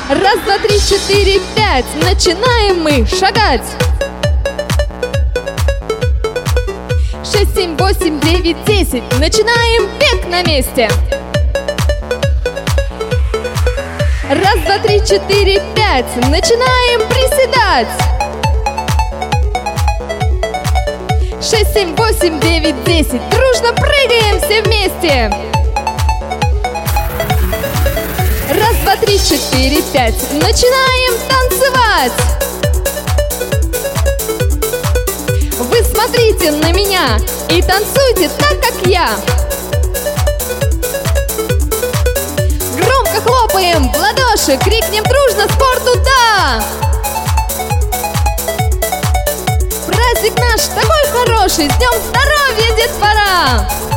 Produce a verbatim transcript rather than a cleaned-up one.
Раз, два, три, четыре, пять. Начинаем мы шагать. Шесть, семь, восемь, девять, десять. Начинаем бег на месте. Раз, два, три, четыре, пять. Начинаем приседать. Шесть, семь, восемь, девять, десять. Дружно прыгаем все вместе. Раз, два, три, четыре, пять. Начинаем танцевать. Вы смотрите на меня и танцуйте так, как я. Громко хлопаем в ладоши, крикнем дружно спорту «да!». Праздник наш такой хороший, с днем здоровья, детвора!